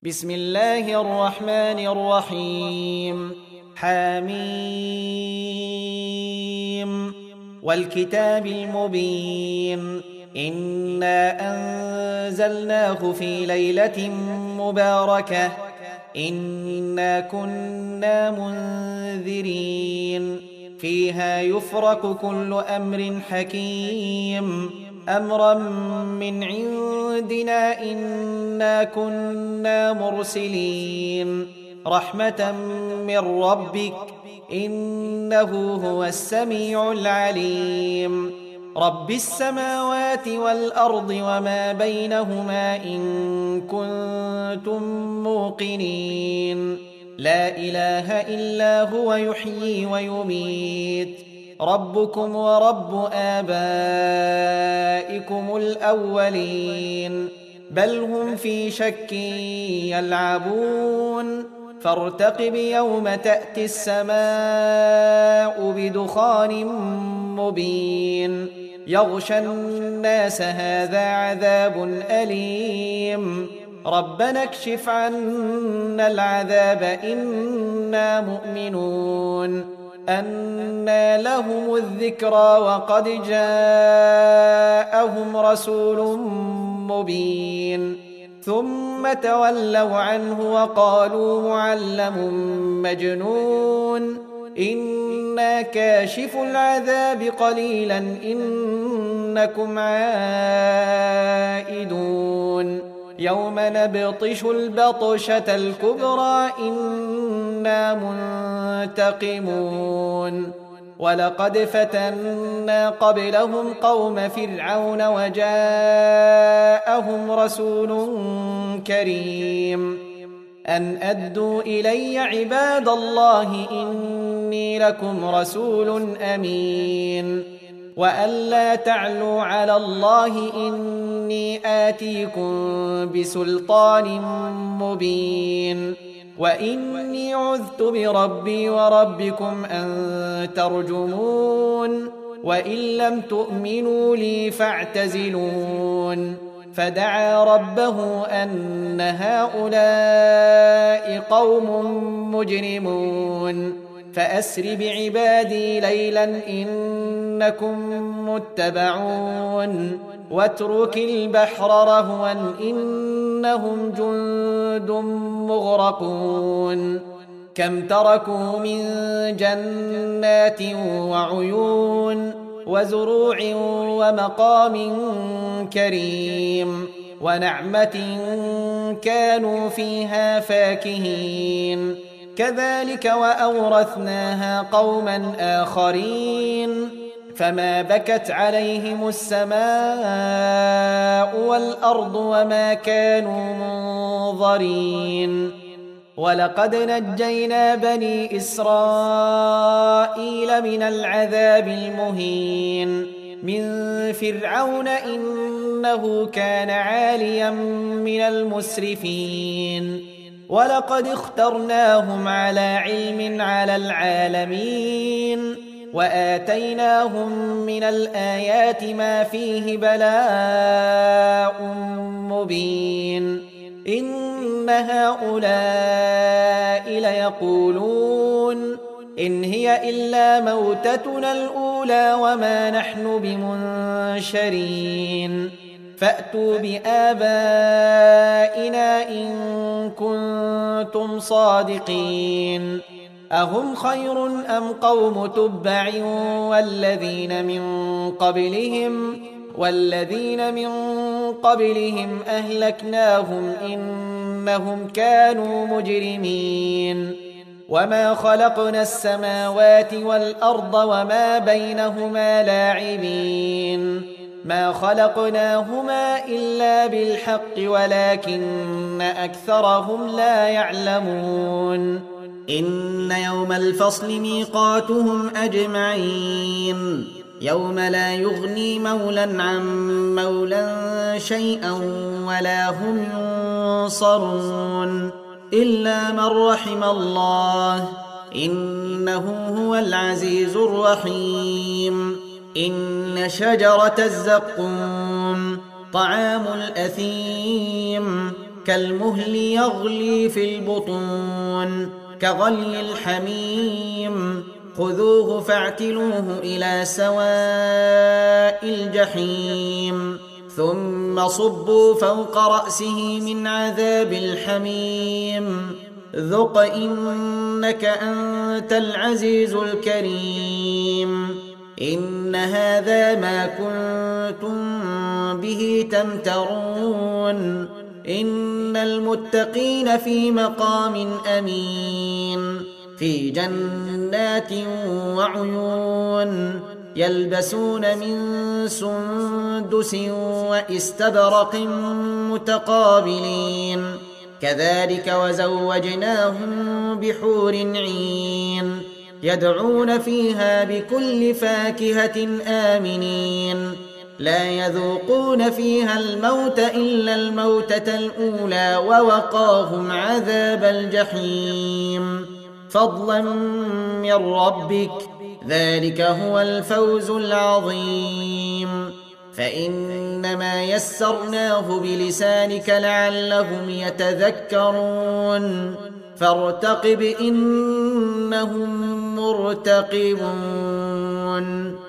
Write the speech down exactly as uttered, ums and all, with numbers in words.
بسم الله الرحمن الرحيم حميم والكتاب المبين إنا أنزلناه في ليلة مباركة إنا كنا منذرين فيها يفرق كل أمر حكيم أمرا من عندنا إنا كنا مرسلين رحمة من ربك إنه هو السميع العليم رب السماوات والأرض وما بينهما إن كنتم موقنين لا إله إلا هو يحيي ويميت ربكم ورب آبائكم الأولين بل هم في شك يلعبون فارتقب يوم تأتي السماء بدخان مبين يغشى الناس هذا عذاب أليم ربنا اكشف عنا العذاب إنا مؤمنون أنى لهم الذكرى وقد جاءهم رسول مبين ثم تولوا عنه وقالوا معلم مجنون إنا كاشف العذاب قليلا إنكم عائدون يوم نبطش البطشة الكبرى إنا منتقمون ولقد فتنا قبلهم قوم فرعون وجاءهم رسول كريم أن أدوا إلي عباد الله إني لكم رسول أمين وأن لا تعلوا على الله إني آتيكم بسلطان مبين وإني عذت بربي وربكم أن ترجمون وإن لم تؤمنوا لي فاعتزلون فدعا ربه أن هؤلاء قوم مجرمون فأسر بعبادي ليلا إنكم متبعون واترك البحر رهوا إنهم جند مغرقون كم تركوا من جنات وعيون وزروع ومقام كريم ونعمة كانوا فيها فاكهين كذلك وأورثناها قوما آخرين فما بكت عليهم السماء والأرض وما كانوا منظرين ولقد نجينا بني إسرائيل من العذاب المهين من فرعون إنه كان عاليا من المسرفين ولقد اخترناهم على علم على العالمين وآتيناهم من الآيات ما فيه بلاء مبين إن هؤلاء ليقولون إن هي إلا موتتنا الأولى وما نحن بمنشرين فأتوا بآبائنا إن كنتم صادقين أهم خير أم قوم تبع والذين من قبلهم والذين من قبلهم أهلكناهم إنهم كانوا مجرمين وما خلقنا السماوات والأرض وما بينهما لاعبين ما خلقناهما إلا بالحق ولكن أكثرهم لا يعلمون إن يوم الفصل ميقاتهم أجمعين يوم لا يغني مولا عن مولا شيئا ولا هم ينصرون إلا من رحم الله إنه هو العزيز الرحيم إن شجرة الزقوم طعام الأثيم كالمهل يغلي في البطون كغلي الحميم خذوه فاعتلوه إلى سواء الجحيم ثم صبوا فوق رأسه من عذاب الحميم ذق إنك أنت العزيز الكريم إن هذا ما كنتم به تمترون إن المتقين في مقام أمين في جنات وعيون يلبسون من سندس واستبرق متقابلين كذلك وزوجناهم بحور عين يدعون فيها بكل فاكهة آمنين لا يذوقون فيها الموت إلا الموتة الأولى ووقاهم عذاب الجحيم فضلا من ربك ذلك هو الفوز العظيم فإنما يسرناه بلسانك لعلهم يتذكرون فارتقب إنهم مرتقبون